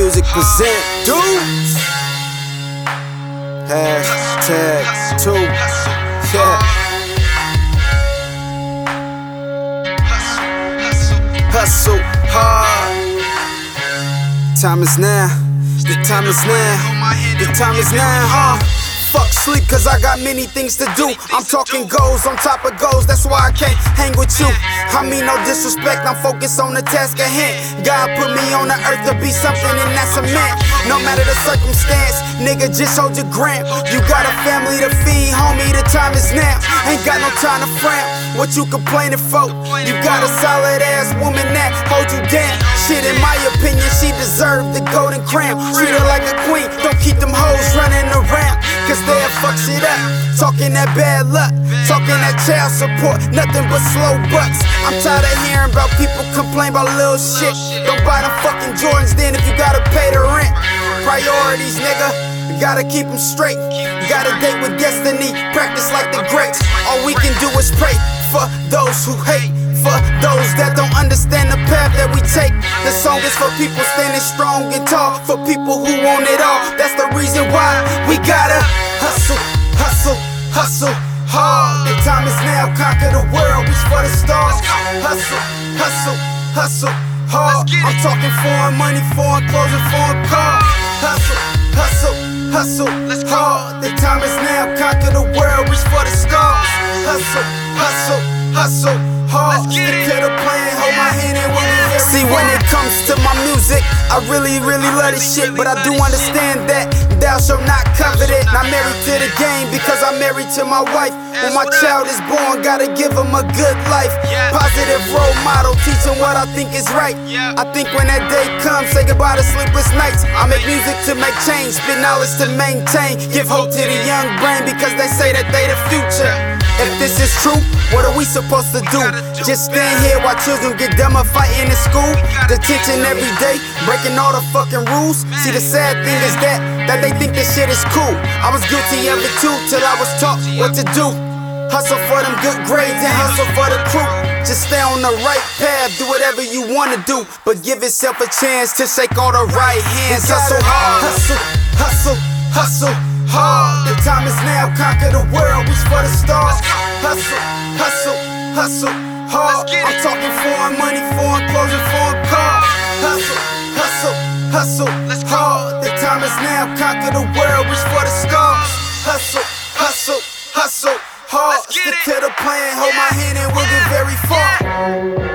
Music present dudes. #2. Yeah. Hustle hard. Time is now. The time is now. The time is now. Fuck sleep, cause I got many things to do. I'm talking goals on top of goals, that's why I can't hang with you. I mean no disrespect, I'm focused on the task at hand. God put me on the earth to be something, and that's a man. No matter the circumstance, nigga, just hold your gram. You got a family to feed, homie, the time is now. Ain't got no time to frown, what you complaining for? You got a solid ass woman that hold you down. Shit, in my opinion, she deserved the golden crown. Treat her like a queen, don't keep them hoes running around, cause they'll fuck shit up. Talking that bad luck, talking that child support, nothing but slow bucks. I'm tired of hearing about people complain about little shit. Don't buy them fucking Jordans then if you gotta pay the rent. Priorities, nigga, you gotta keep them straight. You gotta date with destiny, practice like the greats. All we can do is pray for those who hate, for those that don't understand the path that we take. The song is for people standing strong and tall, for people who want it all. That's the reason why we gotta hustle, hustle, hustle hard. The time is now, conquer the world, reach for the stars. Hustle, hustle, hustle hard. I'm talking foreign money, foreign clothes, and foreign cars. Hustle, hustle, hustle hard. The time is now, conquer the world, reach for the stars. Hustle, hustle, hustle hard. Stick to the plan, hold my hand and we'll be there. See, when it comes to my music, I really love this shit, but I do understand that thou shalt not covet it. Not married to the game because I'm married to my wife. When my child is born, gotta give him a good life. Positive role model, teach him what I think is right. I think when that day comes, say goodbye to sleepless nights. I make music to make change, spit knowledge to maintain. Give hope to the young brain because they say that they the future. If this is true, what are we supposed to do? Just stand here while children get dumber fighting in school? Detention every day, breaking all the fucking rules. See, the sad thing is that they think this shit is cool. I was guilty of it too, till I was taught what to do. Hustle for them good grades and hustle for the crew. Just stay on the right path, do whatever you wanna do, but give yourself a chance to shake all the right hands. Hustle hard, hustle, hustle, hustle hard. The time is now, conquer the world, reach for the stars. Hustle, hustle, hustle hard. I'm talking foreign money, foreign clothes, and foreign cars. Hustle, hustle, hustle hard. The time is now, conquer the world, reach for the stars. Hustle, hustle, hustle hard. Stick to the plan, hold my hand and we'll get very far.